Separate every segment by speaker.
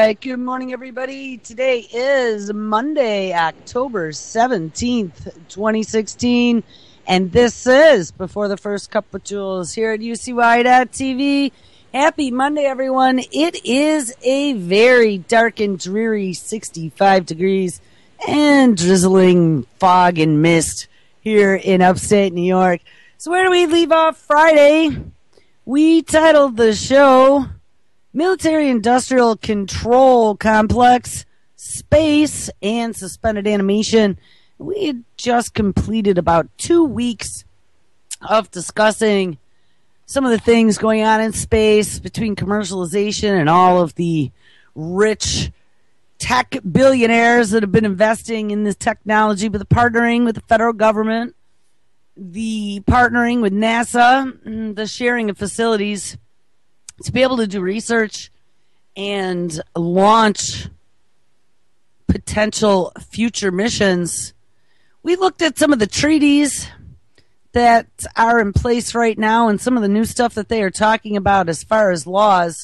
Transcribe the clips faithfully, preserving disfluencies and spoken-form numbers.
Speaker 1: right. Good morning, everybody. Today is Monday, October seventeenth, twenty sixteen. And this is Before the First Cup of Jules here at U C Y dot T V. Happy Monday, everyone. It is a very dark and dreary sixty-five degrees and drizzling fog and mist here in upstate New York. So where do we leave off Friday? We titled the show Military Industrial Control Complex, Space, and Suspended Animation. We had just completed about two weeks of discussing some of the things going on in space between commercialization and all of the rich tech billionaires that have been investing in this technology, but the partnering with the federal government, the partnering with NASA, the sharing of facilities to be able to do research and launch potential future missions. We looked at some of the treaties that are in place right now and some of the new stuff that they are talking about as far as laws.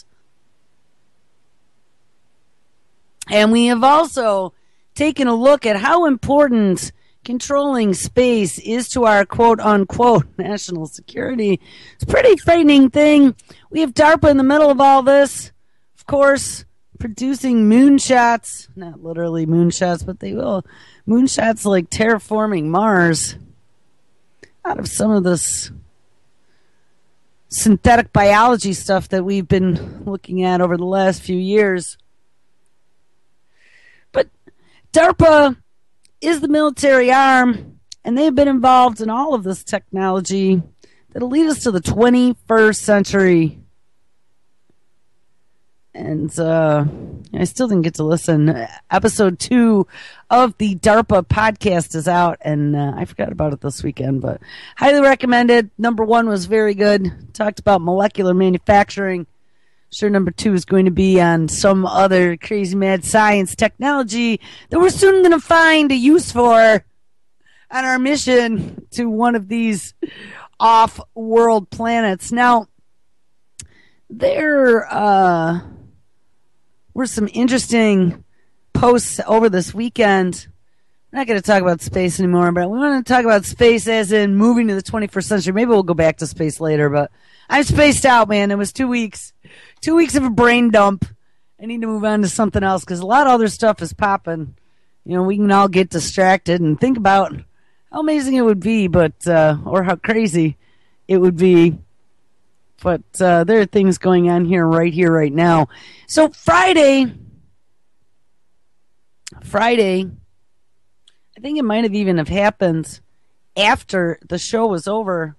Speaker 1: And we have also taken a look at how important controlling space is to our quote-unquote national security. It's a pretty frightening thing. We have DARPA in the middle of all this, of course, producing moonshots. Not literally moonshots, but they will. Moonshots like terraforming Mars out of some of this synthetic biology stuff that we've been looking at over the last few years. But DARPA is the military arm, and they've been involved in all of this technology that'll lead us to the twenty-first century. And uh, I still didn't get to listen. Episode two of the DARPA podcast is out, and uh, I forgot about it this weekend, but highly recommended. Number one was very good. Talked about molecular manufacturing. Sure, number two is going to be on some other crazy mad science technology that we're soon going to find a use for on our mission to one of these off-world planets. Now, there uh, were some interesting posts over this weekend. We're not going to talk about space anymore, but we want to talk about space as in moving to the twenty-first century. Maybe we'll go back to space later, but I'm spaced out, man. It was two weeks. Two weeks of a brain dump. I need to move on to something else because a lot of other stuff is popping. You know, we can all get distracted and think about how amazing it would be, but uh, or how crazy it would be. But uh, there are things going on here, right here, right now. So Friday, Friday, I think it might have even have happened after the show was over.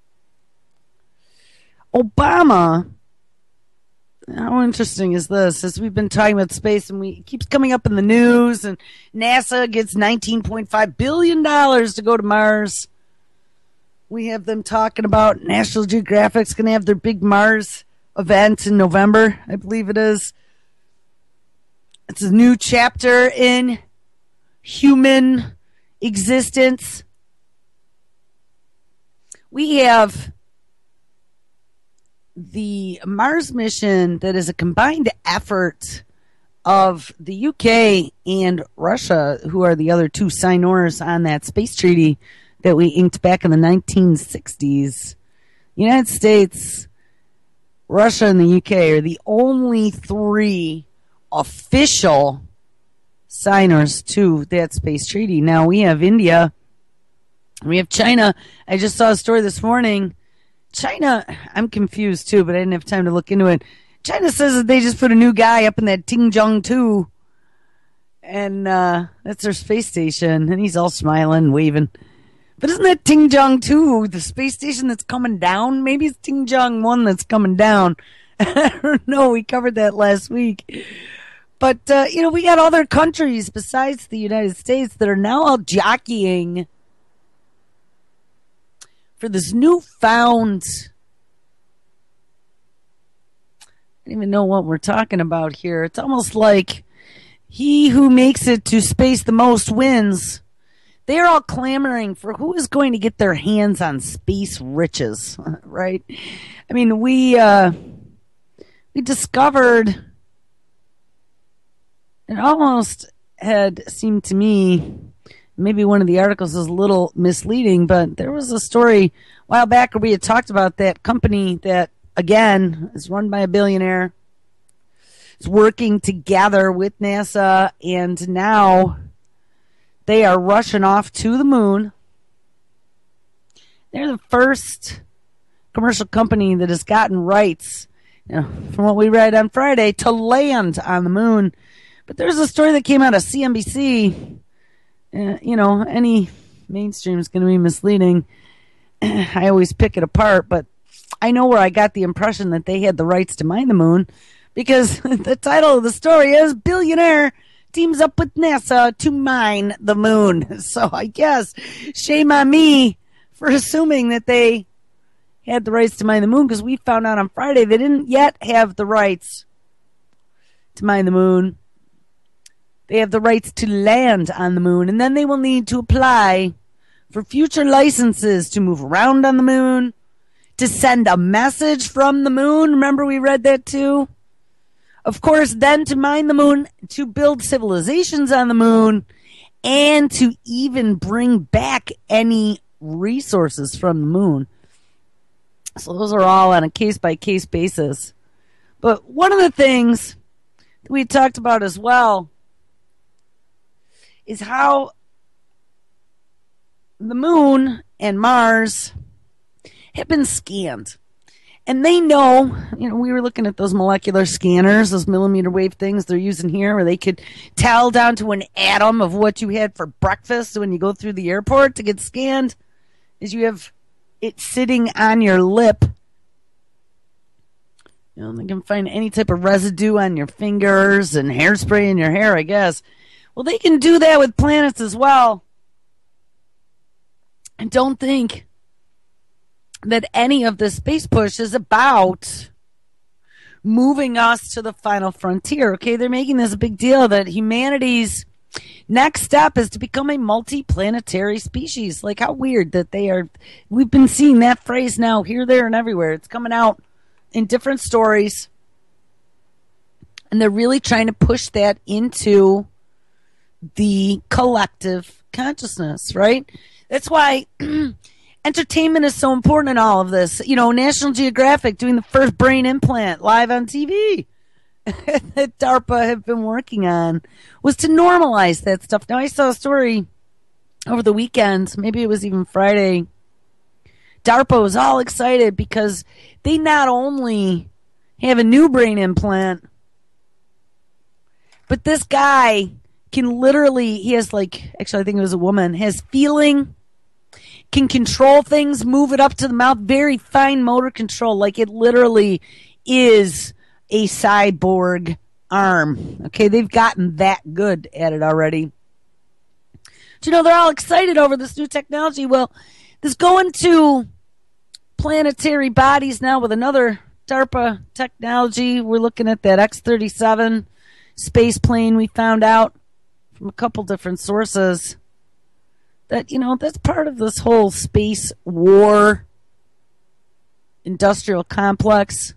Speaker 1: Obama, how interesting is this? As we've been talking about space, and we it keeps coming up in the news, and NASA gets nineteen point five billion dollars to go to Mars. We have them talking about National Geographic's going to have their big Mars event in November, I believe it is. It's a new chapter in human existence. We have the Mars mission that is a combined effort of the U K and Russia, who are the other two signers on that space treaty that we inked back in the nineteen sixties. United States, Russia, and the U K are the only three official signers to that space treaty. Now, we have India. We have China. I just saw a story this morning. China, I'm confused too, but I didn't have time to look into it. China says that they just put a new guy up in that Tianzhong two, and uh, that's their space station, and he's all smiling, waving. But isn't that Tianzhong two the space station that's coming down? Maybe it's Tianzhong one that's coming down. I don't know. We covered that last week. But, uh, you know, we got other countries besides the United States that are now all jockeying for this newfound, I don't even know what we're talking about here. It's almost like he who makes it to space the most wins. They're all clamoring for who is going to get their hands on space riches, right? I mean, we uh, we discovered it almost had seemed to me, maybe one of the articles is a little misleading, but there was a story a while back where we had talked about that company that, again, is run by a billionaire. It's working together with NASA, and now they are rushing off to the moon. They're the first commercial company that has gotten rights, you know, from what we read on Friday, to land on the moon. But there's a story that came out of C N B C. Uh, you know, any mainstream is going to be misleading. I always pick it apart, but I know where I got the impression that they had the rights to mine the moon, because the title of the story is Billionaire Teams Up with NASA to Mine the Moon. So I guess shame on me for assuming that they had the rights to mine the moon, because we found out on Friday they didn't yet have the rights to mine the moon. They have the rights to land on the moon, and then they will need to apply for future licenses to move around on the moon, to send a message from the moon. Remember we read that too? Of course, then to mine the moon, to build civilizations on the moon, and to even bring back any resources from the moon. So those are all on a case-by-case basis. But one of the things that we talked about as well is how the moon and Mars have been scanned. And they know, you know, we were looking at those molecular scanners, those millimeter wave things they're using here, where they could tell down to an atom of what you had for breakfast when you go through the airport to get scanned, is you have it sitting on your lip. You know, they can find any type of residue on your fingers and hairspray in your hair, I guess. Well, they can do that with planets as well. And don't think that any of the space push is about moving us to the final frontier. Okay, they're making this a big deal that humanity's next step is to become a multi-planetary species. Like, how weird that they are. We've been seeing that phrase now here, there, and everywhere. It's coming out in different stories. And they're really trying to push that into the collective consciousness, right? That's why entertainment is so important in all of this. You know, National Geographic doing the first brain implant live on T V that DARPA have been working on was to normalize that stuff. Now, I saw a story over the weekend, maybe it was even Friday. DARPA was all excited because they not only have a new brain implant, but this guy can literally, he has like, actually I think it was a woman, has feeling, can control things, move it up to the mouth, very fine motor control. Like, it literally is a cyborg arm. Okay, they've gotten that good at it already. But, you know, they're all excited over this new technology. Well, this going to planetary bodies now with another DARPA technology. We're looking at that X thirty-seven space plane we found out from a couple different sources. That, you know, that's part of this whole space war industrial complex.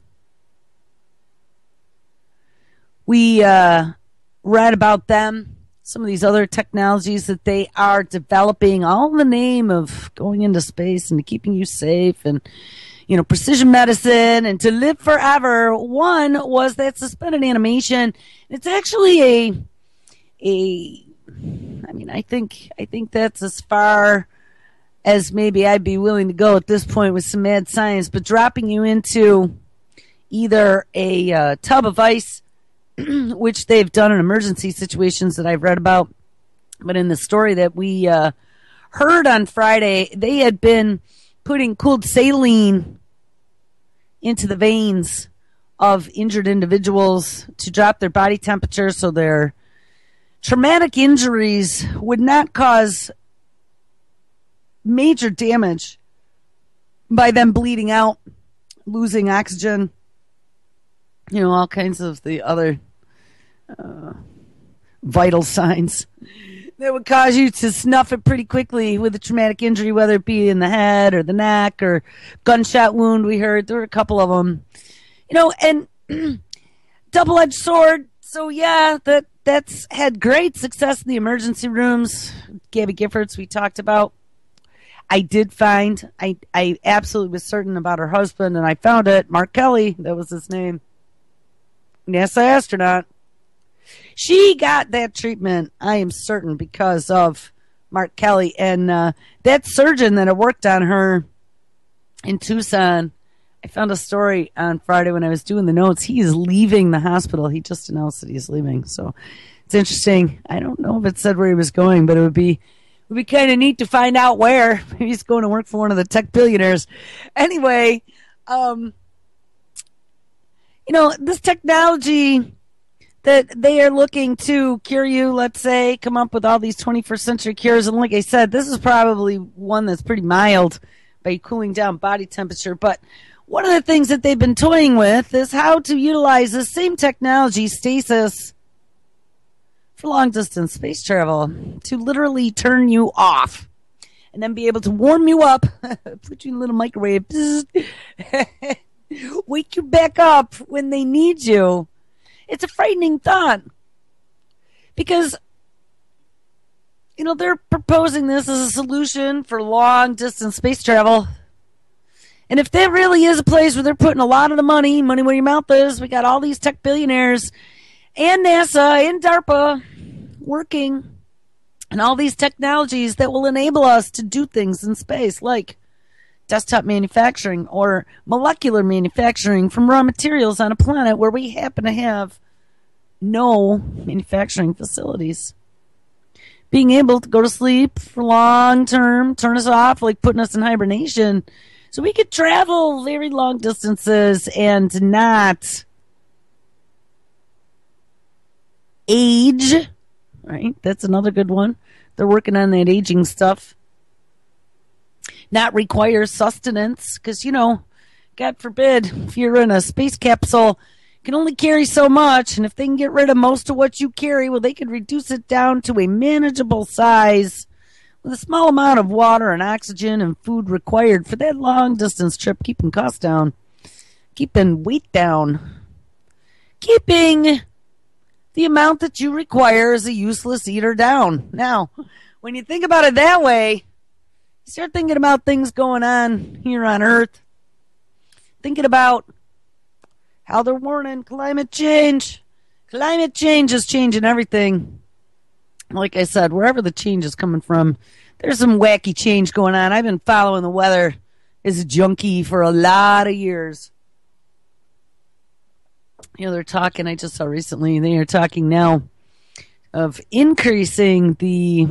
Speaker 1: We uh, read about them, some of these other technologies that they are developing, all in the name of going into space and keeping you safe and, you know, precision medicine and to live forever. One was that suspended animation. It's actually a, a, I mean, I think, I think that's as far as maybe I'd be willing to go at this point with some mad science, but dropping you into either a uh, tub of ice, which they've done in emergency situations that I've read about. But in the story that we uh, heard on Friday, they had been putting cooled saline into the veins of injured individuals to drop their body temperature so their traumatic injuries would not cause major damage by them bleeding out, losing oxygen, you know, all kinds of the other uh, vital signs that would cause you to snuff it pretty quickly with a traumatic injury, whether it be in the head or the neck or gunshot wound. We heard there were a couple of them, you know, and double-edged sword. So yeah, that that's had great success in the emergency rooms. Gabby Giffords, we talked about. I did find, I, I absolutely was certain about her husband, and I found it. Mark Kelly, that was his name. NASA astronaut. She got that treatment, I am certain, because of Mark Kelly. And uh, that surgeon that had worked on her in Tucson, I found a story on Friday when I was doing the notes. He is leaving the hospital. He just announced that he's leaving. So it's interesting. I don't know if it said where he was going, but it would be it would be kind of neat to find out where. Maybe he's going to work for one of the tech billionaires. Anyway, um, you know, this technology that they are looking to cure you, let's say, come up with all these twenty-first century cures. And like I said, this is probably one that's pretty mild by cooling down body temperature. But one of the things that they've been toying with is how to utilize the same technology, stasis, for long-distance space travel to literally turn you off and then be able to warm you up, put you in a little microwave, wake you back up when they need you. It's a frightening thought because, you know, they're proposing this as a solution for long-distance space travel. And if there really is a place where they're putting a lot of the money, money where your mouth is, we got all these tech billionaires and NASA and DARPA working on all these technologies that will enable us to do things in space, like desktop manufacturing or molecular manufacturing from raw materials on a planet where we happen to have no manufacturing facilities. Being able to go to sleep for long term, turn us off, like putting us in hibernation, so we could travel very long distances and not age. Right? That's another good one. They're working on that aging stuff. Not require sustenance, because, you know, God forbid, if you're in a space capsule, you can only carry so much, and if they can get rid of most of what you carry, well, they could reduce it down to a manageable size with a small amount of water and oxygen and food required for that long-distance trip, keeping costs down, keeping weight down, keeping the amount that you require as a useless eater down. Now, when you think about it that way, you start thinking about things going on here on Earth. Thinking about how they're warning climate change. Climate change is changing everything. Like I said, wherever the change is coming from, there's some wacky change going on. I've been following the weather as a junkie for a lot of years. You know, they're talking, I just saw recently, they are talking now of increasing the,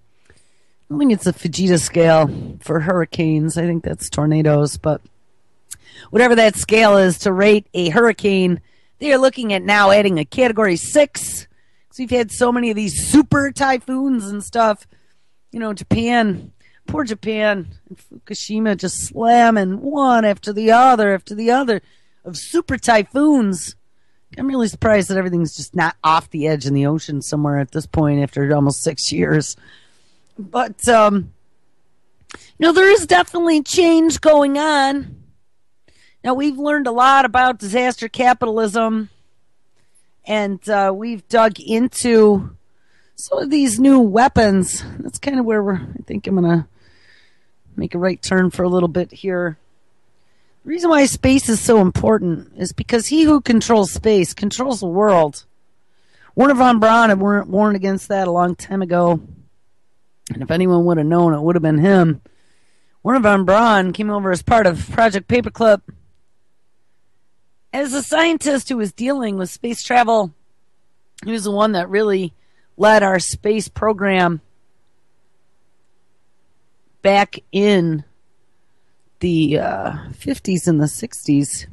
Speaker 1: I think it's a Fujita scale for hurricanes. I think that's tornadoes, but whatever that scale is to rate a hurricane, they are looking at now adding a category six. Because we've had so many of these super typhoons and stuff. You know, Japan, poor Japan, and Fukushima just slamming one after the other after the other of super typhoons. I'm really surprised that everything's just not off the edge in the ocean somewhere at this point after almost six years. But, um, you know, there is definitely change going on. Now, we've learned a lot about disaster capitalism, and uh, we've dug into some of these new weapons. That's kind of where we're, I think I'm going to make a right turn for a little bit here. The reason why space is so important is because he who controls space controls the world. Wernher von Braun had warned against that a long time ago. And if anyone would have known, it would have been him. Wernher von Braun came over as part of Project Paperclip. As a scientist who was dealing with space travel, he was the one that really led our space program back in the uh, fifties and the sixties.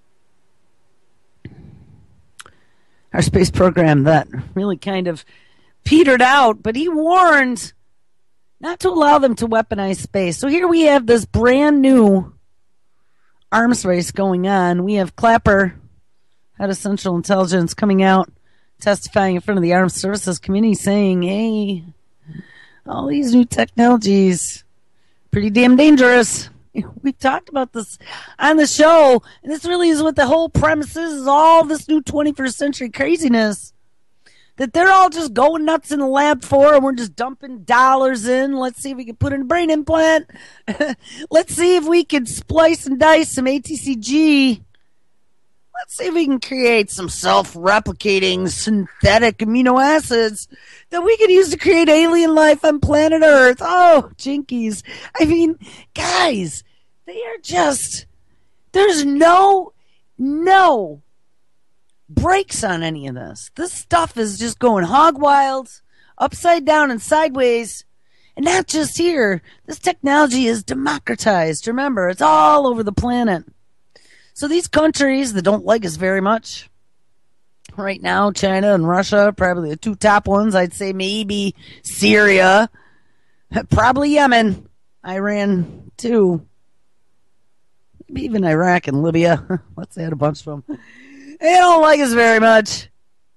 Speaker 1: Our space program that really kind of petered out, but he warned not to allow them to weaponize space. So here we have this brand new arms race going on. We have Clapper, head of Central Intelligence, coming out, testifying in front of the Armed Services Committee, saying, hey, all these new technologies, pretty damn dangerous. We've talked about this on the show, and this really is what the whole premise is, is all this new twenty-first century craziness. that they're all just going nuts in the lab for, and we're just dumping dollars in. Let's see if we can put in a brain implant. Let's see if we can splice and dice some A T C G. Let's see if we can create some self-replicating synthetic amino acids that we can use to create alien life on planet Earth. Oh, jinkies. I mean, guys, they are just, there's no, no brakes on any of this. This stuff is just going hog wild, upside down and sideways. And not just here. This technology is democratized. Remember, it's all over the planet. So these countries that don't like us very much, right now, China and Russia, probably the two top ones. I'd say maybe Syria, probably Yemen, Iran too, maybe even Iraq and Libya. Let's add a bunch of them. They don't like us very much.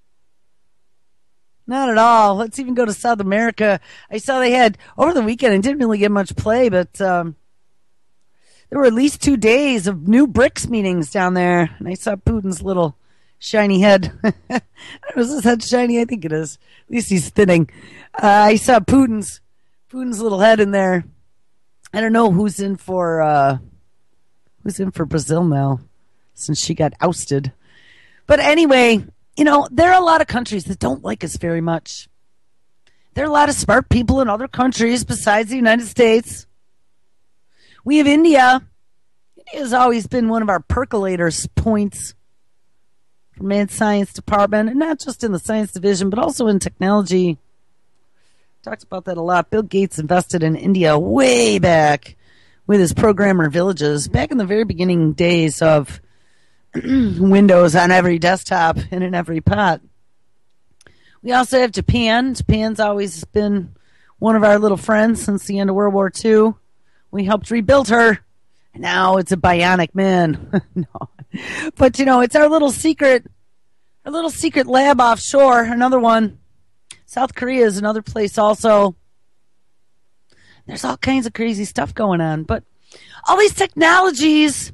Speaker 1: Not at all. Let's even go to South America. I saw they had, over the weekend, it didn't really get much play, but um, there were at least two days of new BRICS meetings down there. And I saw Putin's little shiny head. Was his head shiny? I think it is. At least he's thinning. Uh, I saw Putin's Putin's little head in there. I don't know who's in for uh, who's in for Brazil now, since she got ousted. But anyway, you know, there are a lot of countries that don't like us very much. There are a lot of smart people in other countries besides the United States. We have India. India has always been one of our percolators points for Mad Science Department, and not just in the science division, but also in technology. Talked about that a lot. Bill Gates invested in India way back with his programmer villages, back in the very beginning days of Windows on every desktop and in every pot. We also have Japan. Japan's always been one of our little friends since the end of World War Two. We helped rebuild her. And now it's a bionic man. No. But, you know, it's our little secret, our little secret lab offshore. Another one. South Korea is another place also. There's all kinds of crazy stuff going on. But all these technologies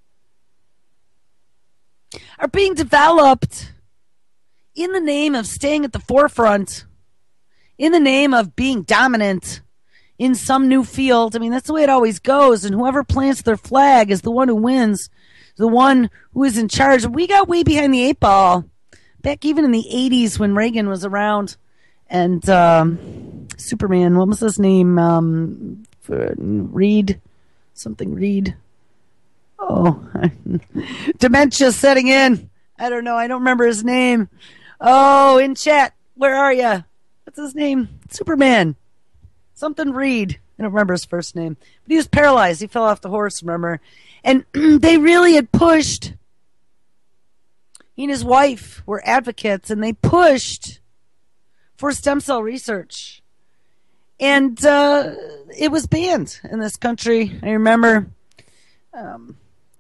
Speaker 1: are being developed in the name of staying at the forefront, in the name of being dominant in some new field. I mean, that's the way it always goes. And whoever plants their flag is the one who wins, the one who is in charge. We got way behind the eight ball back even in the eighties when Reagan was around. And um, Superman, what was his name? Um, Reed, something Reed. Oh, dementia setting in. I don't know. I don't remember his name. Oh, in chat, where are you? What's his name? Superman. Something Reed. I don't remember his first name. But he was paralyzed. He fell off the horse, remember? And they really had pushed. He and his wife were advocates, and they pushed for stem cell research. And uh, it was banned in this country. I remember um,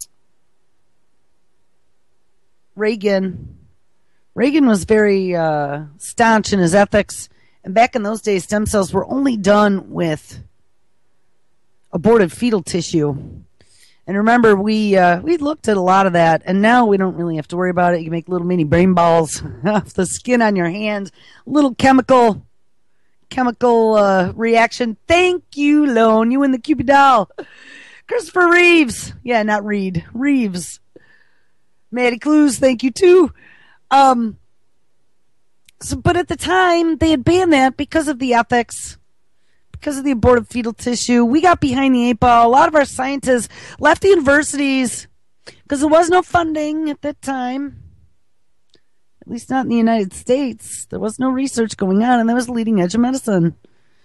Speaker 1: Reagan. Reagan was very uh, staunch in his ethics. And back in those days, stem cells were only done with aborted fetal tissue. And remember, we uh, we looked at a lot of that, and now we don't really have to worry about it. You can make little mini brain balls off the skin on your hand. Little chemical chemical uh, reaction. Thank you, Lone. You win the Cupid doll. Christopher Reeves. Yeah, not Reed. Reeves. Maddie Clues, thank you, too. Um... So, but at the time, they had banned that because of the ethics, because of the aborted fetal tissue. We got behind the eight ball. A lot of our scientists left the universities because there was no funding at that time, at least not in the United States. There was no research going on, and that was the leading edge of medicine.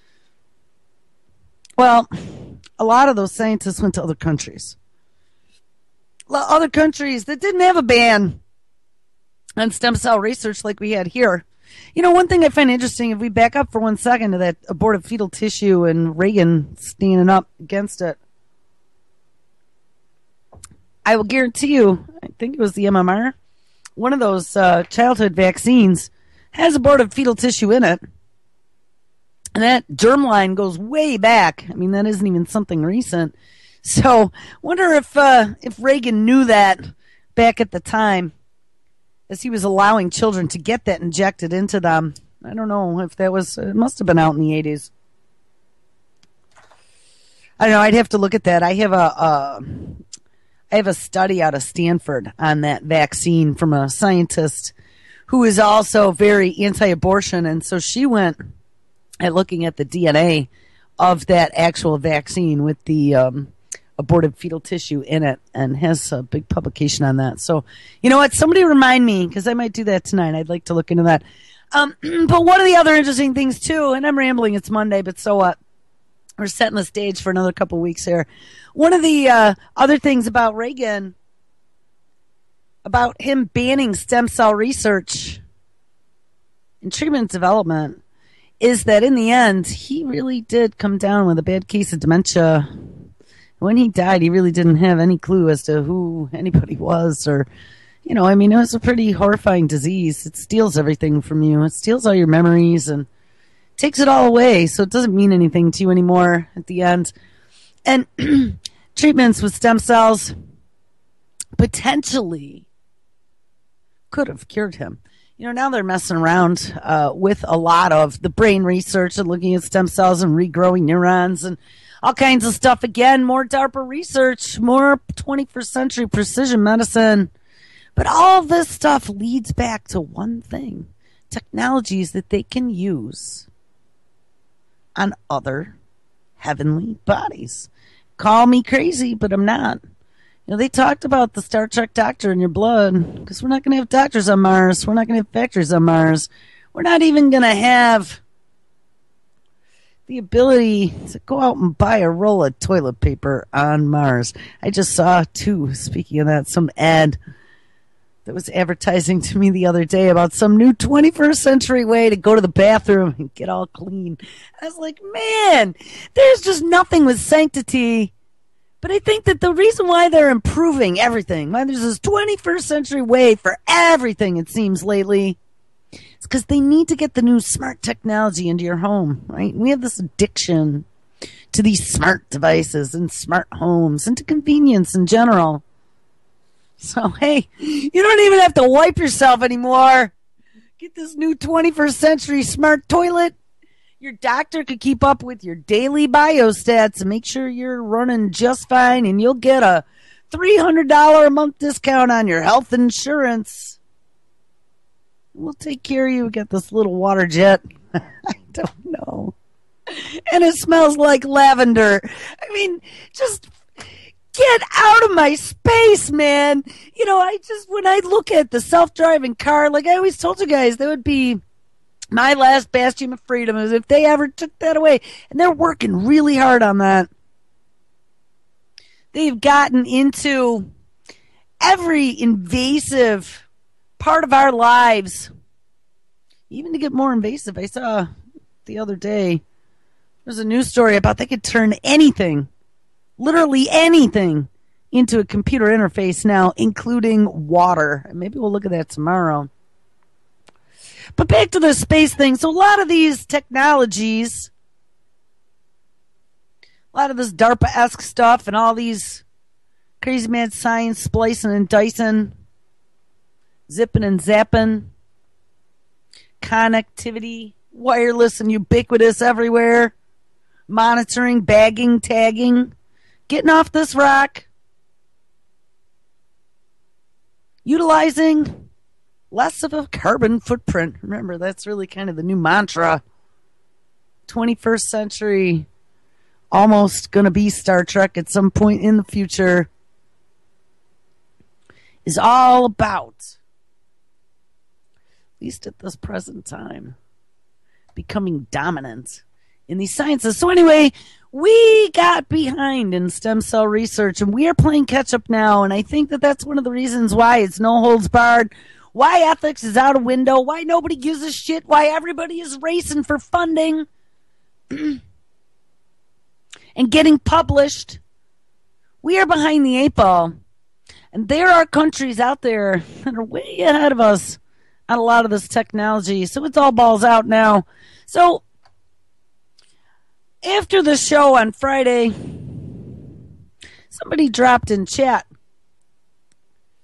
Speaker 1: Well, a lot of those scientists went to other countries. Other countries that didn't have a ban on stem cell research like we had here. You know, one thing I find interesting, if we back up for one second to that aborted fetal tissue and Reagan standing up against it, I will guarantee you, I think it was the M M R, one of those uh, childhood vaccines has aborted fetal tissue in it. And that germline goes way back. I mean, that isn't even something recent. So, wonder if uh, if Reagan knew that back at the time. as he was allowing children to get that injected into them. I don't know if that was, it must have been out in the eighties. I don't know, I'd have to look at that. I have a, a I have a study out of Stanford on that vaccine from a scientist who is also very anti-abortion, and so she went at looking at the D N A of that actual vaccine with the um, aborted fetal tissue in it, and has a big publication on that. So, you know what? Somebody remind me, because I might do that tonight. I'd like to look into that. Um, but one of the other interesting things, too, and I'm rambling, it's Monday, but so what? We're setting the stage for another couple of weeks here. One of the uh, other things about Reagan, about him banning stem cell research and treatment development, is that in the end, he really did come down with a bad case of dementia. When he died, he really didn't have any clue as to who anybody was, or, you know, I mean, it was a pretty horrifying disease. It steals everything from you. It steals all your memories and takes it all away, so it doesn't mean anything to you anymore at the end. And treatments with stem cells potentially could have cured him. You know, now they're messing around uh, with a lot of the brain research and looking at stem cells and regrowing neurons and all kinds of stuff. Again, more DARPA research, more twenty-first century precision medicine. But all this stuff leads back to one thing: technologies that they can use on other heavenly bodies. Call me crazy, but I'm not. You know, they talked about the Star Trek doctor in your blood, because we're not going to have doctors on Mars. We're not going to have factories on Mars. We're not even going to have the ability to go out and buy a roll of toilet paper on Mars. I just saw, too, speaking of that, some ad that was advertising to me the other day about some new twenty-first century way to go to the bathroom and get all clean. I was like, man, there's just nothing with sanctity. But I think that the reason why they're improving everything, why there's this twenty-first century way for everything, it seems lately, is because they need to get the new smart technology into your home, right? We have this addiction to these smart devices and smart homes and to convenience in general. So, hey, you don't even have to wipe yourself anymore. Get this new twenty-first century smart toilet. Your doctor could keep up with your daily biostats and make sure you're running just fine, and you'll get a three hundred dollars a month discount on your health insurance. We'll take care of you. We got this little water jet. I don't know. And it smells like lavender. I mean, just get out of my space, man. You know, I just, when I look at the self-driving car, like I always told you guys, that would be my last bastion of freedom, is if they ever took that away. And they're working really hard on that. They've gotten into every invasive part of our lives, even to get more invasive. I saw the other day, there's a news story about they could turn anything, literally anything, into a computer interface now, including water. Maybe we'll look at that tomorrow. But back to the space thing. So a lot of these technologies, a lot of this DARPA-esque stuff and all these crazy mad science, splicing and dicing, zipping and zapping, connectivity, wireless and ubiquitous everywhere, monitoring, bagging, tagging, getting off this rock, utilizing less of a carbon footprint. Remember, that's really kind of the new mantra. twenty-first century, almost going to be Star Trek at some point in the future, is all about, at least at this present time, becoming dominant in these sciences. So anyway, we got behind in stem cell research, and we are playing catch up now. And I think that that's one of the reasons why it's no holds barred, why ethics is out a window, why nobody gives a shit, why everybody is racing for funding and getting published. We are behind the eight ball. And there are countries out there that are way ahead of us on a lot of this technology. So it's all balls out now. So after the show on Friday, somebody dropped in chat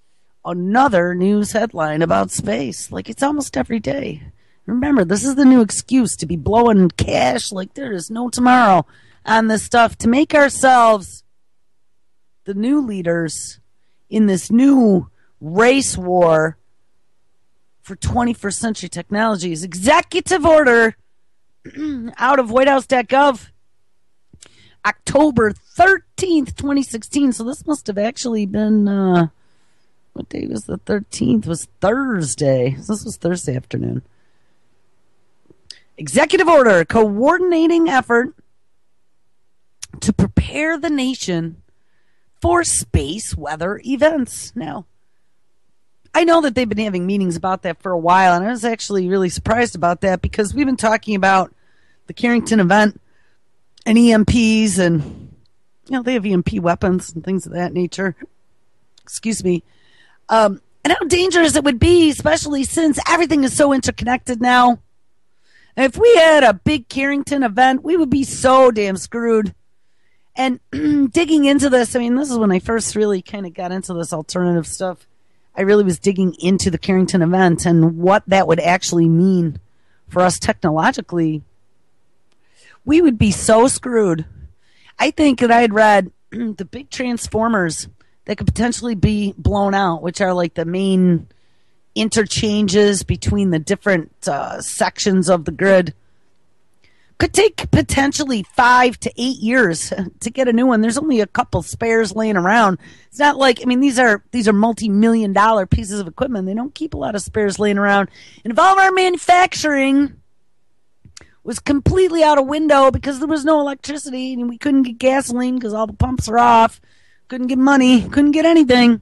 Speaker 1: another news headline about space. Like it's almost every day. Remember, this is the new excuse to be blowing cash like there is no tomorrow on this stuff to make ourselves the new leaders in this new race war for twenty-first century technologies. Executive order out of white house dot gov, October thirteenth, twenty sixteen. So this must have actually been, uh, what day was the thirteenth? It was Thursday. This was Thursday afternoon. Executive order coordinating effort to prepare the nation for space weather events. Now, I know that they've been having meetings about that for a while, and I was actually really surprised about that because we've been talking about the Carrington event and E M Ps, and you know they have E M P weapons and things of that nature. Excuse me. Um, and how dangerous it would be, especially since everything is so interconnected now. And if we had a big Carrington event, we would be so damn screwed. And digging into this, I mean, this is when I first really kind of got into this alternative stuff. I really was digging into the Carrington event and what that would actually mean for us technologically. We would be so screwed. I think that I had read the big transformers that could potentially be blown out, which are like the main interchanges between the different uh, sections of the grid, could take potentially five to eight years to get a new one. There's only a couple spares laying around. It's not like, I mean, these are these are multi-million dollar pieces of equipment. They don't keep a lot of spares laying around. And if all of our manufacturing was completely out of window because there was no electricity and we couldn't get gasoline because all the pumps are off, couldn't get money, couldn't get anything,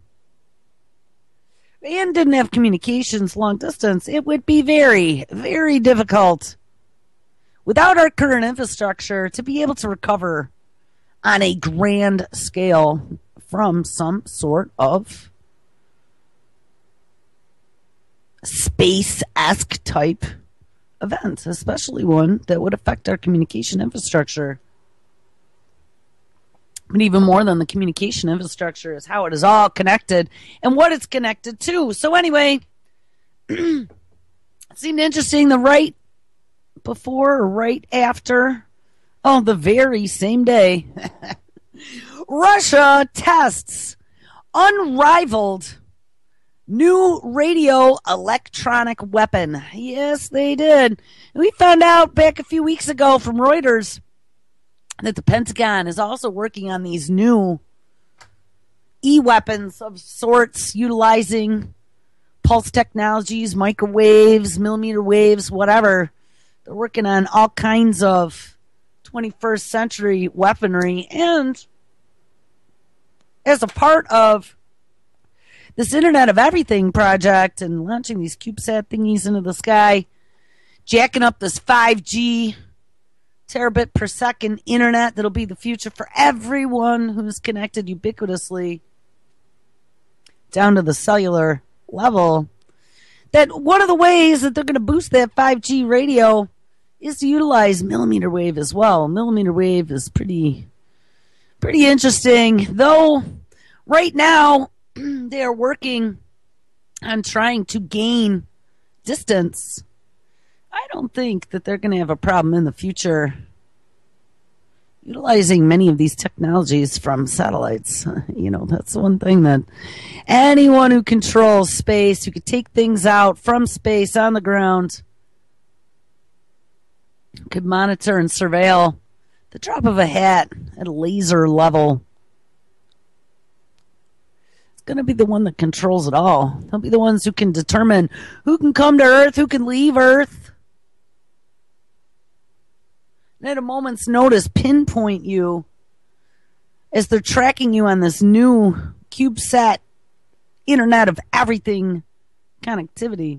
Speaker 1: and didn't have communications long distance, it would be very, very difficult without our current infrastructure to be able to recover on a grand scale from some sort of space-esque type event, especially one that would affect our communication infrastructure. But even more than the communication infrastructure is how it is all connected and what it's connected to. So anyway, it seemed interesting. The right before or right after, oh, the very same day, Russia tests unrivaled new radio electronic weapon. Yes, they did. We found out back a few weeks ago from Reuters that the Pentagon is also working on these new e-weapons of sorts, utilizing pulse technologies, microwaves, millimeter waves, whatever. They're working on all kinds of twenty-first century weaponry. And as a part of this Internet of Everything project and launching these CubeSat thingies into the sky, jacking up this five G terabit per second internet that'll be the future for everyone who's connected ubiquitously down to the cellular level, that one of the ways that they're going to boost that five G radio is to utilize millimeter wave as well. Millimeter wave is pretty pretty interesting, though right now they are working on trying to gain distance. I don't think that they're going to have a problem in the future utilizing many of these technologies from satellites. You know, that's one thing that anyone who controls space, who could take things out from space on the ground, could monitor and surveil the drop of a hat at a laser level. It's going to be the one that controls it all. They'll be the ones who can determine who can come to Earth, who can leave Earth, and at a moment's notice pinpoint you as they're tracking you on this new CubeSat Internet of Everything connectivity.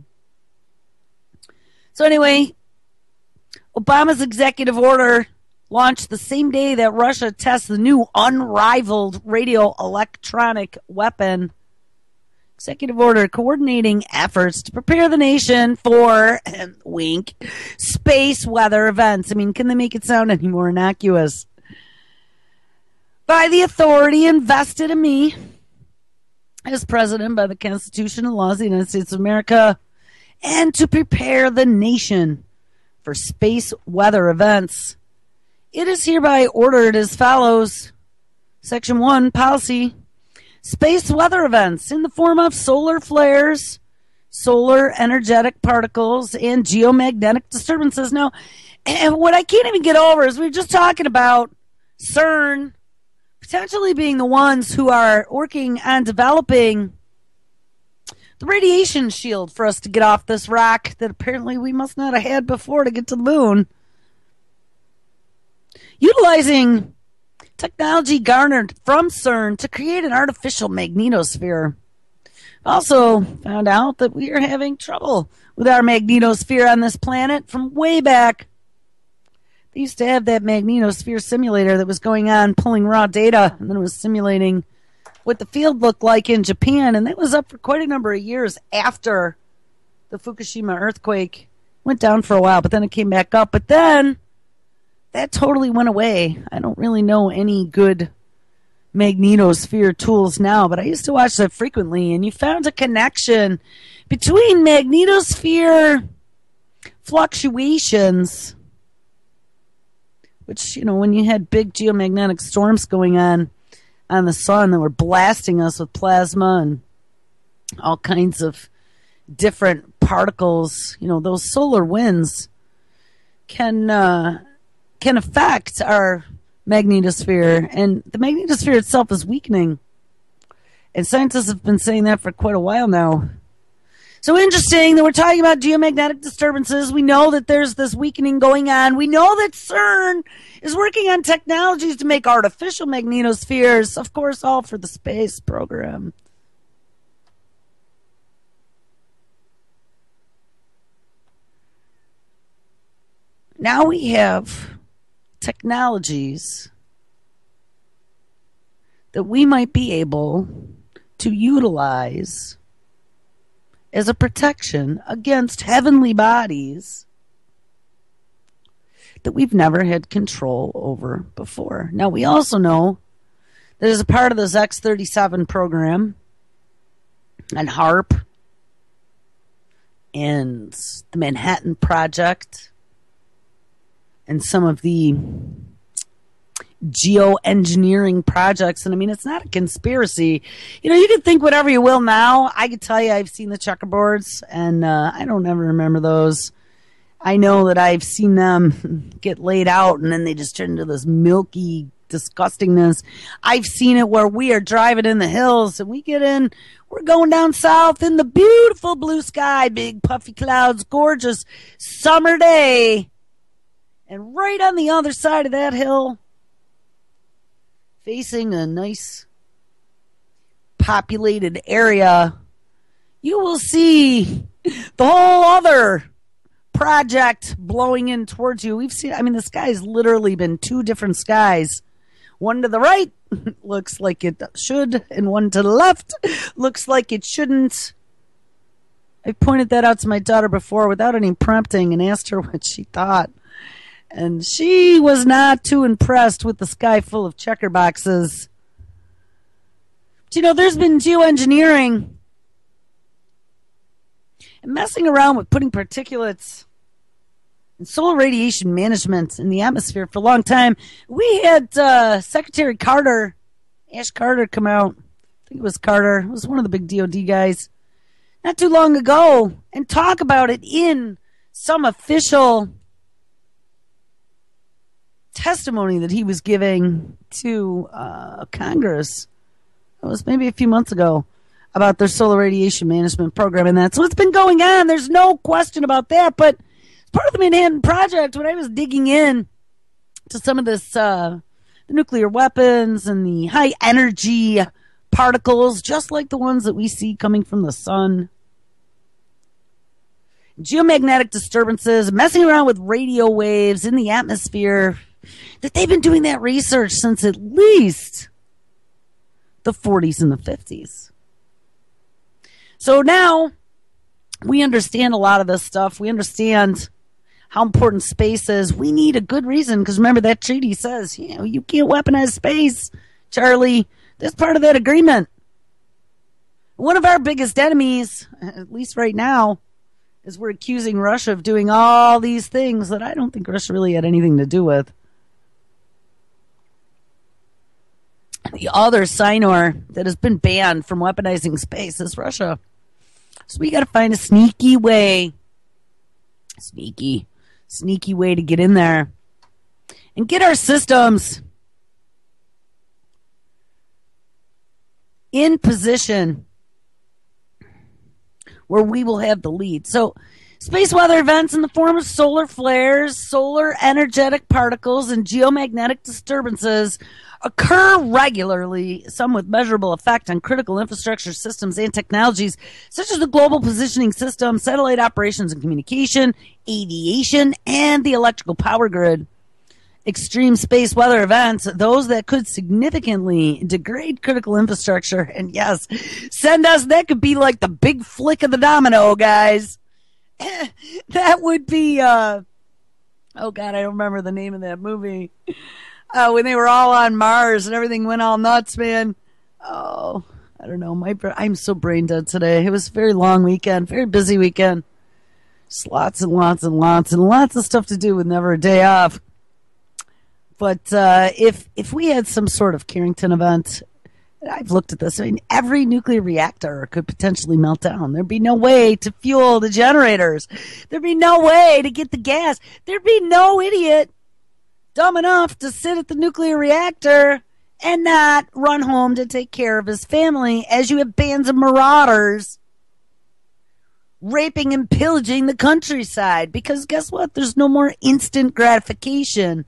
Speaker 1: So anyway, Obama's executive order launched the same day that Russia tests the new unrivaled radio electronic weapon. Executive order coordinating efforts to prepare the nation for, wink, space weather events. I mean, can they make it sound any more innocuous? By the authority invested in me as president by the Constitution and laws of the United States of America, and to prepare the nation for space weather events. It is hereby ordered as follows. Section one, policy. Space weather events in the form of solar flares, solar energetic particles, and geomagnetic disturbances. Now, and what I can't even get over is we were just talking about CERN potentially being the ones who are working on developing the radiation shield for us to get off this rock that apparently we must not have had before to get to the moon. Utilizing technology garnered from CERN to create an artificial magnetosphere. Also found out that we are having trouble with our magnetosphere on this planet from way back. They used to have that magnetosphere simulator that was going on pulling raw data, and then it was simulating what the field looked like in Japan, and that was up for quite a number of years after the Fukushima earthquake. Went down for a while, but then it came back up. But then that totally went away. I don't really know any good magnetosphere tools now, but I used to watch that frequently, and you found a connection between magnetosphere fluctuations, which, you know, when you had big geomagnetic storms going on on the sun that were blasting us with plasma and all kinds of different particles, you know, those solar winds can uh, can affect our magnetosphere, and the magnetosphere itself is weakening. And scientists have been saying that for quite a while now. So interesting that we're talking about geomagnetic disturbances. We know that there's this weakening going on. We know that CERN is working on technologies to make artificial magnetospheres, of course, all for the space program. Now we have technologies that we might be able to utilize as a protection against heavenly bodies that we've never had control over before. Now, we also know that as a part of this X thirty-seven program and HAARP and the Manhattan Project and some of the geoengineering projects, and I mean, it's not a conspiracy. You know, you can think whatever you will now. I can tell you I've seen the checkerboards, and uh, I don't ever remember those. I know that I've seen them get laid out, and then they just turn into this milky disgustingness. I've seen it where we are driving in the hills, and we get in, we're going down south in the beautiful blue sky, big puffy clouds, gorgeous summer day, and right on the other side of that hill, facing a nice populated area, you will see the whole other project blowing in towards you. We've seen, I mean, the sky's literally been two different skies. One to the right looks like it should, and one to the left looks like it shouldn't. I pointed that out to my daughter before without any prompting and asked her what she thought. And she was not too impressed with the sky full of checker boxes. But, you know, there's been geoengineering and messing around with putting particulates and solar radiation management in the atmosphere for a long time. We had uh, Secretary Carter, Ash Carter, come out. I think it was Carter. It was one of the big D O D guys not too long ago and talk about it in some official testimony that he was giving to uh, Congress. It was maybe a few months ago about their solar radiation management program and that. So it's been going on. There's no question about that. But as part of the Manhattan Project, when I was digging in to some of this, uh, the nuclear weapons and the high energy particles, just like the ones that we see coming from the sun, geomagnetic disturbances, messing around with radio waves in the atmosphere, that they've been doing that research since at least the forties and the fifties. So now we understand a lot of this stuff. We understand how important space is. We need a good reason, because remember that treaty says, you know, you can't weaponize space, Charlie. That's part of that agreement. One of our biggest enemies, at least right now, is we're accusing Russia of doing all these things that I don't think Russia really had anything to do with. The other signor that has been banned from weaponizing space is Russia. So we got to find a sneaky way, sneaky, sneaky way to get in there and get our systems in position where we will have the lead. So space weather events in the form of solar flares, solar energetic particles, and geomagnetic disturbances occur regularly, some with measurable effect on critical infrastructure systems and technologies, such as the global positioning system, satellite operations and communication, aviation, and the electrical power grid. Extreme space weather events, those that could significantly degrade critical infrastructure, and yes, send us, that could be like the big flick of the domino, guys. That would be, uh, oh God, I don't remember the name of that movie. Uh, when they were all on Mars and everything went all nuts, man. Oh, I don't know. My bra- I'm so brain dead today. It was a very long weekend, very busy weekend. Just lots and lots and lots and lots of stuff to do with never a day off. But uh, if if we had some sort of Carrington event, I've looked at this. I mean, every nuclear reactor could potentially melt down. There'd be no way to fuel the generators. There'd be no way to get the gas. There'd be no idiot dumb enough to sit at the nuclear reactor and not run home to take care of his family, as you have bands of marauders raping and pillaging the countryside. Because guess what? There's no more instant gratification.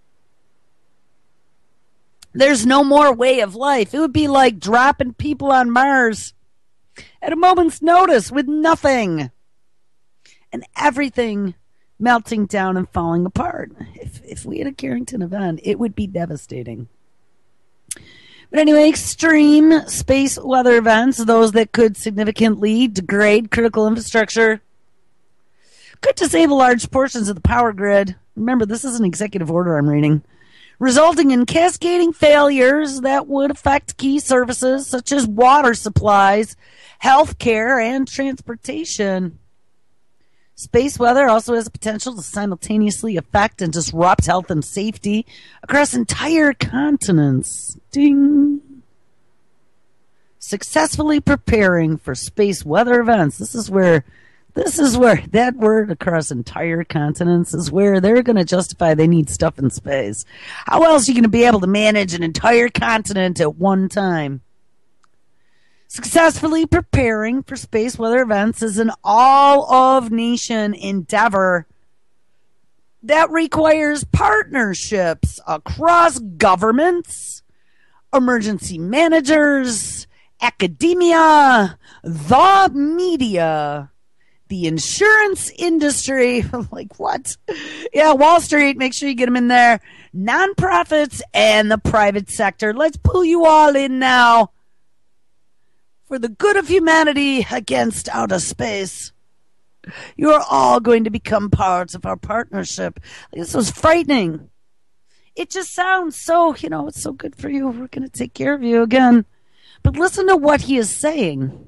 Speaker 1: There's no more way of life. It would be like dropping people on Mars at a moment's notice with nothing. And everything melting down and falling apart. If if we had a Carrington event, it would be devastating. But anyway, extreme space weather events, those that could significantly degrade critical infrastructure, could disable large portions of the power grid. Remember, this is an executive order I'm reading. Resulting in cascading failures that would affect key services such as water supplies, healthcare, and transportation. Space weather also has the potential to simultaneously affect and disrupt health and safety across entire continents. Ding. Successfully preparing for space weather events. This is where, this is where that word across entire continents is where they're going to justify they need stuff in space. How else are you going to be able to manage an entire continent at one time? Successfully preparing for space weather events is an all-of-nation endeavor that requires partnerships across governments, emergency managers, academia, the media, the insurance industry. Like, what? Yeah, Wall Street, make sure you get them in there. Nonprofits and the private sector. Let's pull you all in now. For the good of humanity against outer space. You're all going to become parts of our partnership. This was frightening. It just sounds so, you know, it's so good for you. We're going to take care of you again. But listen to what he is saying.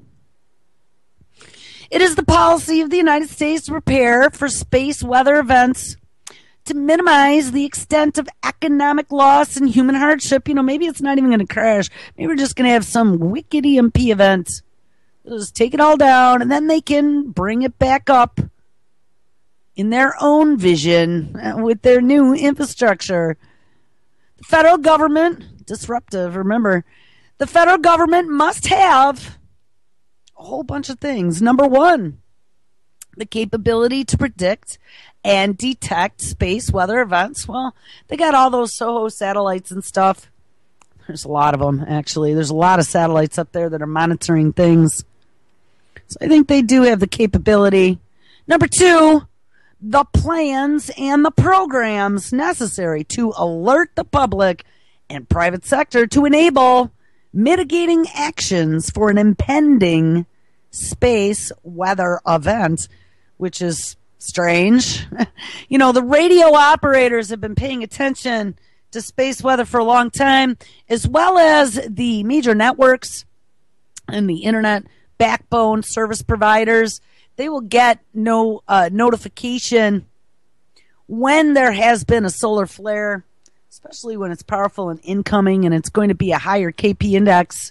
Speaker 1: It is the policy of the United States to prepare for space weather events to minimize the extent of economic loss and human hardship. You know, maybe it's not even going to crash. Maybe we're just going to have some wicked E M P event. They'll just take it all down, and then they can bring it back up in their own vision with their new infrastructure. The federal government, disruptive, remember, the federal government must have a whole bunch of things. Number one, the capability to predict and detect space weather events. Well, they got all those SOHO satellites and stuff. There's a lot of them, actually. There's a lot of satellites up there that are monitoring things. So I think they do have the capability. Number two, the plans and the programs necessary to alert the public and private sector to enable mitigating actions for an impending space weather event, which is strange. You know, the radio operators have been paying attention to space weather for a long time, as well as the major networks and the internet backbone service providers, they will get no uh, notification when there has been a solar flare, especially when it's powerful and incoming and it's going to be a higher K P index.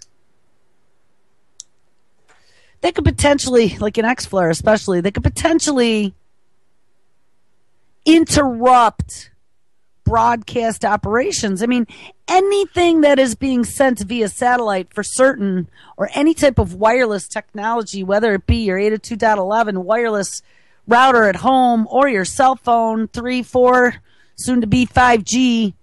Speaker 1: They could potentially, like an X flare especially, they could potentially interrupt broadcast operations. I mean, anything that is being sent via satellite for certain, or any type of wireless technology, whether it be your eight oh two dot eleven wireless router at home or your cell phone, three, four, soon to be five G,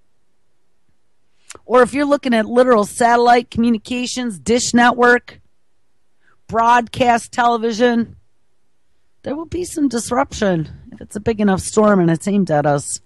Speaker 1: or if you're looking at literal satellite communications, dish network, broadcast television, there will be some disruption if it's a big enough storm and it's aimed at us.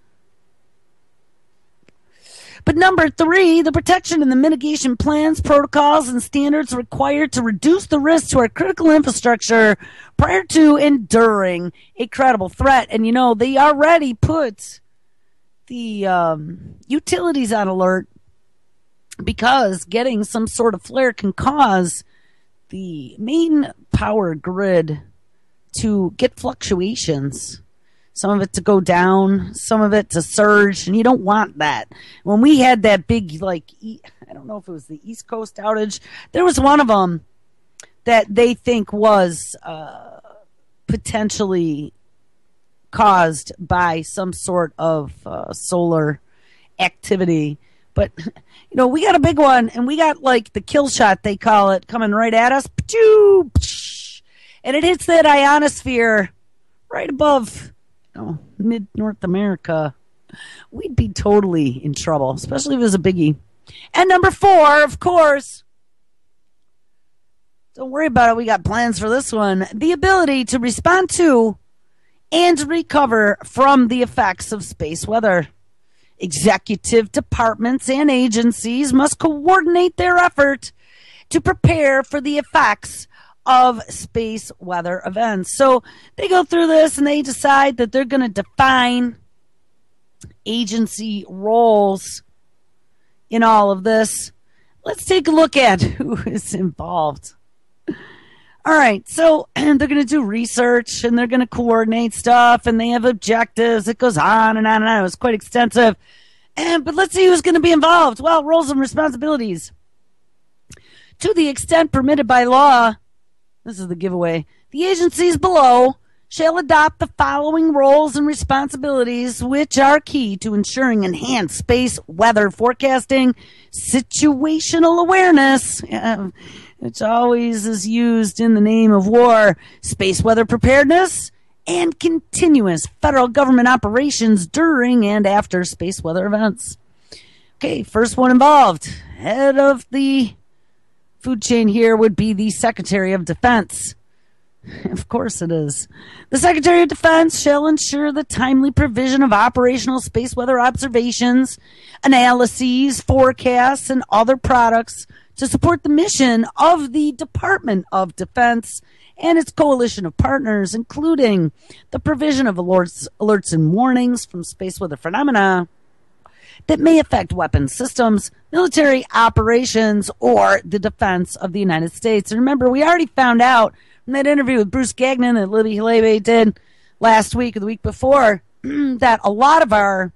Speaker 1: But number three, the protection and the mitigation plans, protocols, and standards required to reduce the risk to our critical infrastructure prior to enduring a credible threat. And, you know, they already put the um, utilities on alert because getting some sort of flare can cause the main power grid to get fluctuations. Some of it to go down, some of it to surge, and you don't want that. When we had that big, like, I don't know if it was the East Coast outage, there was one of them that they think was uh, potentially caused by some sort of uh, solar activity. But, you know, we got a big one, and we got, like, the kill shot, they call it, coming right at us. And it hits that ionosphere right above, you know, mid-North America. We'd be totally in trouble, especially if it was a biggie. And number four, of course, don't worry about it, we got plans for this one. The ability to respond to and recover from the effects of space weather. Executive departments and agencies must coordinate their effort to prepare for the effects of space weather events. So they go through this and they decide that they're going to define agency roles in all of this. Let's take a look at who is involved. All right, so they're going to do research and they're going to coordinate stuff and they have objectives. It goes on and on and on. It was quite extensive. And but let's see who's going to be involved. Well, roles and responsibilities. To the extent permitted by law, this is the giveaway, the agencies below shall adopt the following roles and responsibilities, which are key to ensuring enhanced space weather forecasting, situational awareness, uh, which always is used in the name of war, space weather preparedness, and continuous federal government operations during and after space weather events. Okay, first one involved. Head of the food chain here would be the Secretary of Defense. Of course it is. The Secretary of Defense shall ensure the timely provision of operational space weather observations, analyses, forecasts, and other products to support the mission of the Department of Defense and its coalition of partners, including the provision of alerts, alerts and warnings from space weather phenomena that may affect weapons systems, military operations, or the defense of the United States. And remember, we already found out from that interview with Bruce Gagnon that Libby Halebe did last week or the week before that a lot of our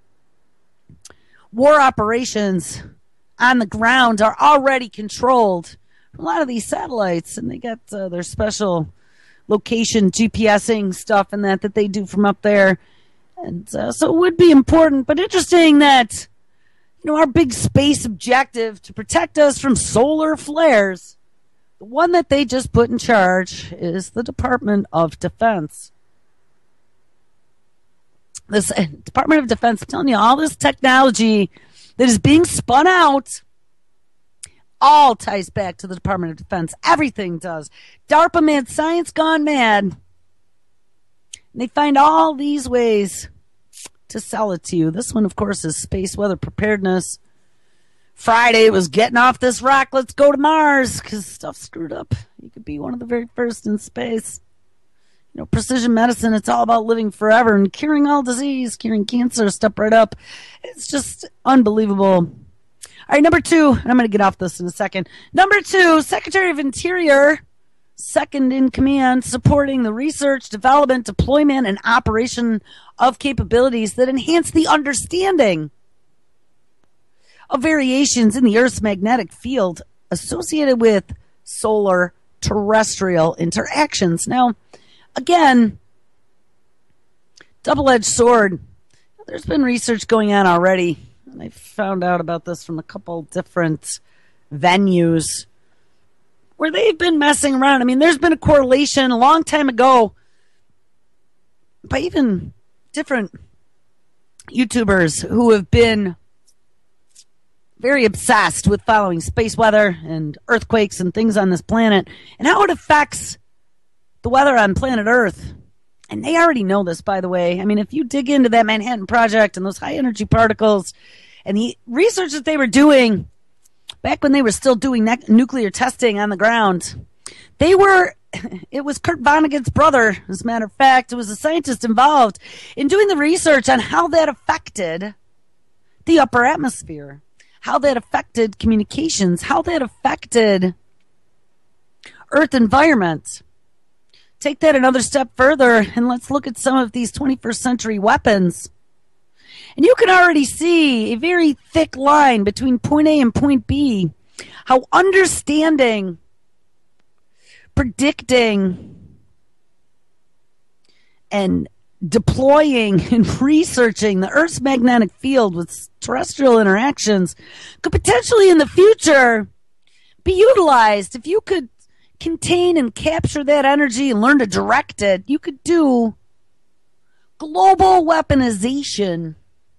Speaker 1: war operations on the ground are already controlled from a lot of these satellites, and they got uh, their special location GPSing stuff and that that they do from up there. And uh, so it would be important, but interesting that, you know, our big space objective to protect us from solar flares, the one that they just put in charge is the Department of Defense. This uh, Department of Defense, I'm telling you, all this technology that is being spun out all ties back to the Department of Defense. Everything does. DARPA mad science gone mad. And they find all these ways to sell it to you. This one, of course, is space weather preparedness. Friday was getting off this rock. Let's go to Mars because stuff screwed up. You could be one of the very first in space. You know, precision medicine, it's all about living forever and curing all disease, curing cancer, step right up. It's just unbelievable. All right, number two, and I'm going to get off this in a second. Number two, Secretary of Interior, second in command, supporting the research, development, deployment, and operation of capabilities that enhance the understanding of variations in the Earth's magnetic field associated with solar terrestrial interactions. Now, again, double-edged sword. There's been research going on already, and I found out about this from a couple different venues where they've been messing around. I mean, there's been a correlation a long time ago by even different YouTubers who have been very obsessed with following space weather and earthquakes and things on this planet and how it affects the weather on planet Earth. And they already know this, by the way. I mean, if you dig into that Manhattan Project and those high energy particles and the research that they were doing back when they were still doing ne- nuclear testing on the ground, they were, it was Kurt Vonnegut's brother, as a matter of fact, who was a scientist involved in doing the research on how that affected the upper atmosphere, how that affected communications, how that affected Earth environment. Take that another step further, and let's look at some of these twenty-first century weapons. And you can already see a very thick line between point A and point B, how understanding, predicting, and deploying and researching the Earth's magnetic field with terrestrial interactions could potentially in the future be utilized. If you could contain and capture that energy and learn to direct it, you could do global weaponization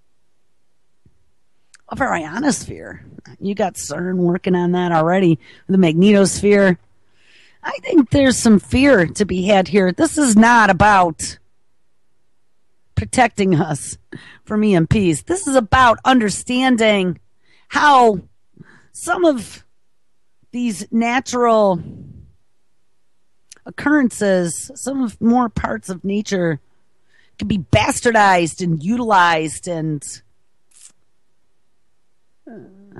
Speaker 1: of our ionosphere. You got CERN working on that already, the magnetosphere. I think there's some fear to be had here. This is not about protecting us from E M Ps. This is about understanding how some of these natural occurrences, some of more parts of nature can be bastardized and utilized and uh,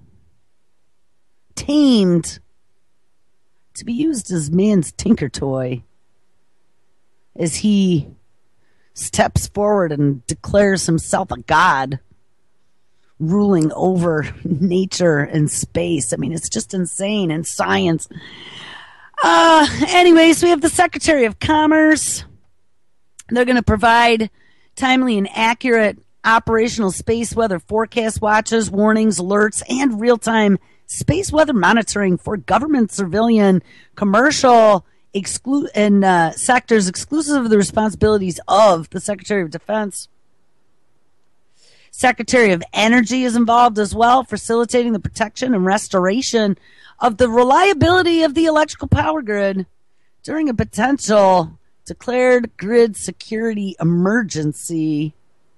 Speaker 1: tamed to be used as man's tinker toy as he steps forward and declares himself a god ruling over nature and space. I mean, it's just insane. And science. Uh, anyways, we have the Secretary of Commerce. They're going to provide timely and accurate operational space weather forecast watches, warnings, alerts, and real-time space weather monitoring for government, civilian, commercial, exclu- and uh, sectors exclusive of the responsibilities of the Secretary of Defense. Secretary of Energy is involved as well, facilitating the protection and restoration of the reliability of the electrical power grid during a potential declared grid security emergency.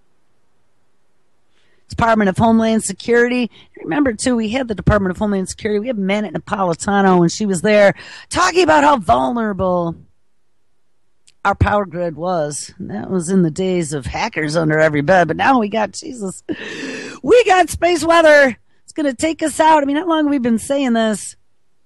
Speaker 1: Department of Homeland Security. Remember, too, we had the Department of Homeland Security. We had Manette Napolitano, and she was there talking about how vulnerable our power grid was. And that was in the days of hackers under every bed. But now we got, Jesus, we got space weather. It's going to take us out. I mean, how long have we been saying this?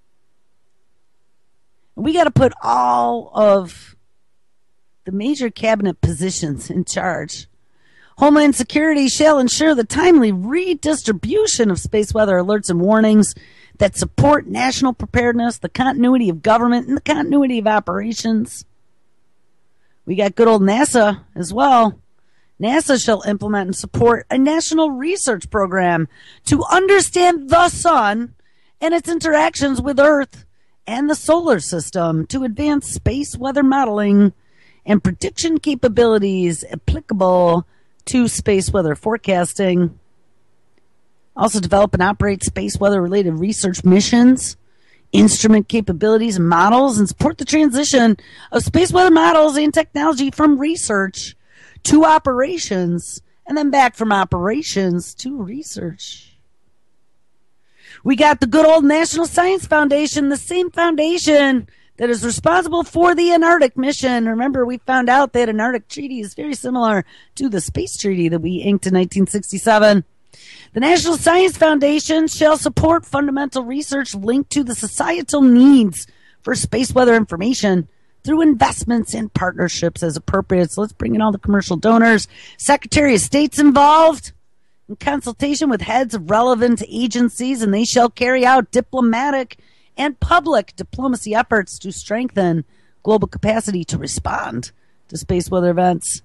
Speaker 1: We got to put all of the major cabinet positions in charge. Homeland Security shall ensure the timely redistribution of space weather alerts and warnings that support national preparedness, the continuity of government, and the continuity of operations. We got good old NASA as well. NASA shall implement and support a national research program to understand the sun and its interactions with Earth and the solar system to advance space weather modeling and prediction capabilities applicable to space weather forecasting. Also develop and operate space weather related research missions, instrument capabilities and models, and support the transition of space weather models and technology from research to operations, and then back from operations to research. We got the good old National Science Foundation, the same foundation that is responsible for the Antarctic mission. Remember, we found out that Antarctic Treaty is very similar to the space treaty that we inked in nineteen sixty-seven. The National Science Foundation shall support fundamental research linked to the societal needs for space weather information through investments and partnerships as appropriate. So let's bring in all the commercial donors. Secretary of State's involved in consultation with heads of relevant agencies, and they shall carry out diplomatic and public diplomacy efforts to strengthen global capacity to respond to space weather events.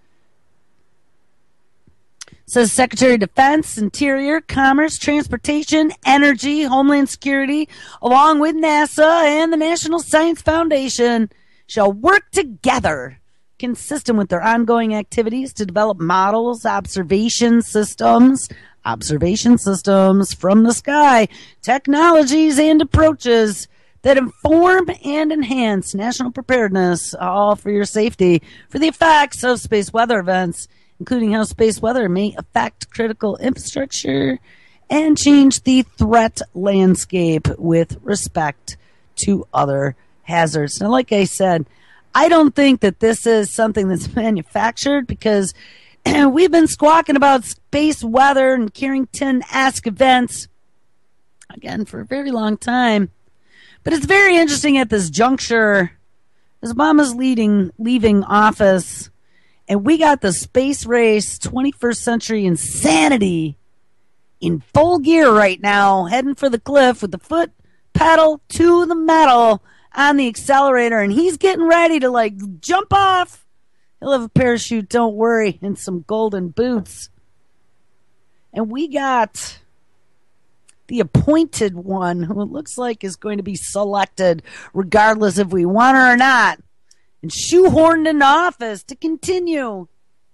Speaker 1: Says Secretary of Defense, Interior, Commerce, Transportation, Energy, Homeland Security, along with NASA and the National Science Foundation, shall work together, consistent with their ongoing activities, to develop models, observation systems, observation systems from the sky, technologies and approaches that inform and enhance national preparedness, all for your safety, for the effects of space weather events, including how space weather may affect critical infrastructure and change the threat landscape with respect to other hazards. Now, like I said, I don't think that this is something that's manufactured, because we've been squawking about space weather and Carrington-esque events, again, for a very long time. But it's very interesting at this juncture, as Obama's leading, leaving office, and we got the space race, twenty-first century insanity in full gear right now, heading for the cliff with the foot pedal to the metal on the accelerator, and he's getting ready to, like, jump off. He'll have a parachute, don't worry, and some golden boots. And we got the appointed one, who it looks like is going to be selected, regardless if we want her or not, and shoehorned into office to continue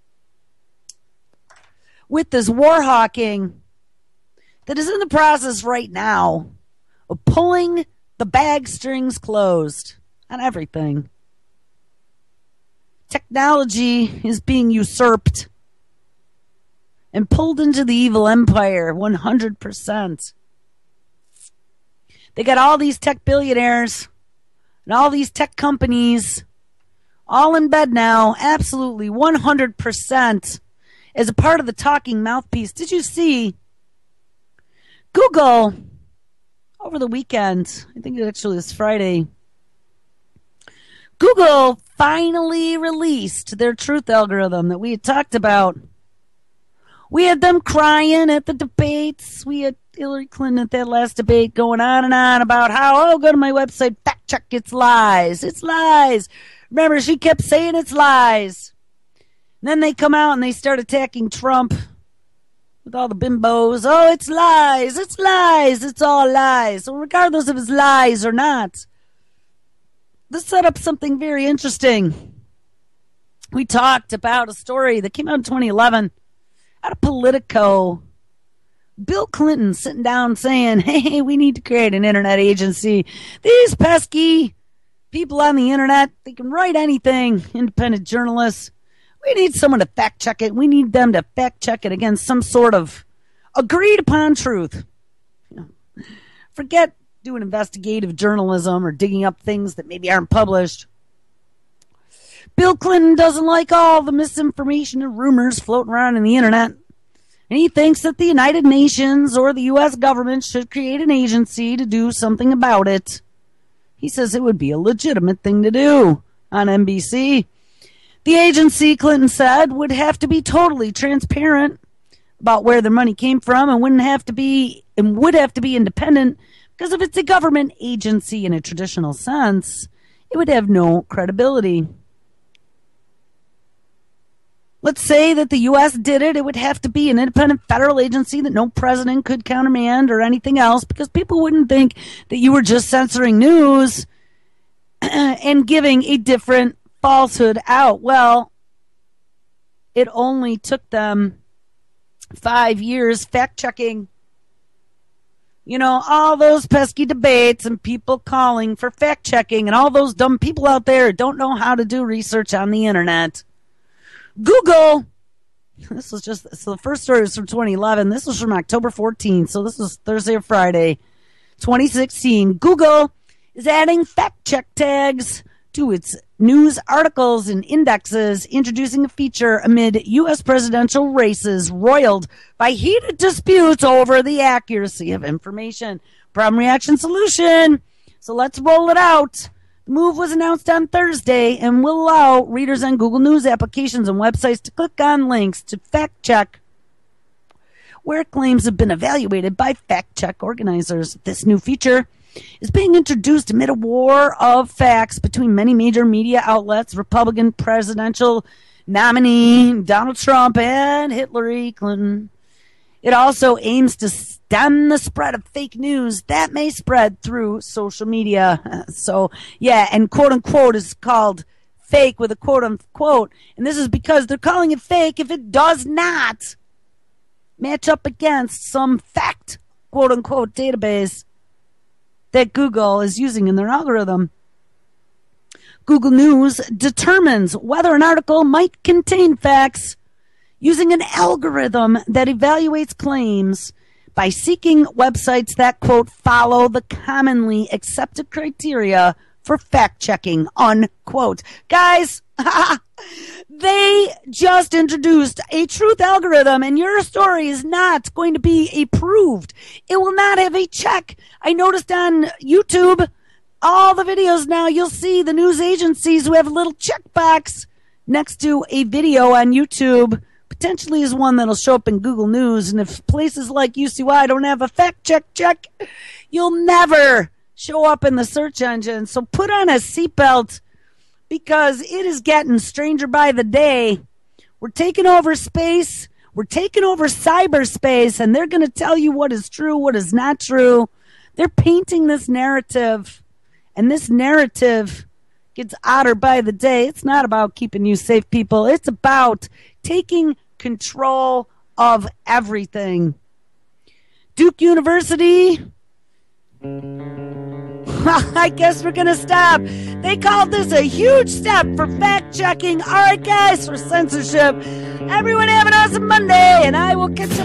Speaker 1: with this war hawking that is in the process right now of pulling the bag strings closed on everything. Technology is being usurped and pulled into the evil empire one hundred percent. They got all these tech billionaires and all these tech companies all in bed now, absolutely one hundred percent, as a part of the talking mouthpiece. Did you see Google over the weekend? I think it actually was Friday. Google finally released their truth algorithm that we had talked about. We had them crying at the debates. We had Hillary Clinton at that last debate going on and on about how, oh, go to my website, fact check, it's lies. It's lies. Remember, she kept saying it's lies. And then they come out and they start attacking Trump with all the bimbos. Oh, it's lies. It's lies. It's all lies. So regardless if it's lies or not, this set up something very interesting. We talked about a story that came out in twenty eleven out of Politico. Bill Clinton sitting down saying, hey, we need to create an internet agency. These pesky people on the internet, they can write anything, independent journalists. We need someone to fact check it. We need them to fact check it against some sort of agreed upon truth. You know, forget doing investigative journalism or digging up things that maybe aren't published. Bill Clinton doesn't like all the misinformation and rumors floating around in the internet. And he thinks that the United Nations or the U S government should create an agency to do something about it. He says it would be a legitimate thing to do on N B C. The agency, Clinton said, would have to be totally transparent about where their money came from, and wouldn't have to be and would have to be independent, because if it's a government agency in a traditional sense, it would have no credibility. Let's say that the U S did it, it would have to be an independent federal agency that no president could countermand or anything else, because people wouldn't think that you were just censoring news and giving a different falsehood out. Well, it only took them five years fact-checking, you know, all those pesky debates and people calling for fact-checking and all those dumb people out there who don't know how to do research on the internet. Google, this was just, so the first story was from twenty eleven. This was from October fourteenth, so this was Thursday or Friday, twenty sixteen. Google is adding fact check tags to its news articles and indexes, introducing a feature amid U S presidential races roiled by heated disputes over the accuracy of information. Problem, reaction, solution. So let's roll it out. The move was announced on Thursday and will allow readers on Google News applications and websites to click on links to fact check where claims have been evaluated by fact check organizers. This new feature is being introduced amid a war of facts between many major media outlets, Republican presidential nominee Donald Trump and Hillary Clinton. It also aims to stem the spread of fake news that may spread through social media. So, yeah, and quote unquote is called fake with a quote unquote. And this is because they're calling it fake if it does not match up against some fact quote unquote database that Google is using in their algorithm. Google News determines whether an article might contain facts using an algorithm that evaluates claims by seeking websites that, quote, follow the commonly accepted criteria for fact-checking, unquote. Guys, they just introduced a truth algorithm, and your story is not going to be approved. It will not have a check. I noticed on YouTube, all the videos now, you'll see the news agencies who have a little checkbox next to a video on YouTube potentially is one that'll show up in Google News. And if places like U C Y don't have a fact check check, you'll never show up in the search engine. So put on a seatbelt, because it is getting stranger by the day. We're taking over space. We're taking over cyberspace, and they're going to tell you what is true, what is not true. They're painting this narrative, and this narrative gets odder by the day. It's not about keeping you safe, people. It's about taking control of everything. Duke University, I guess we're going to stop. They called this a huge step for fact-checking. All right, guys, for censorship. Everyone have an awesome Monday, and I will catch you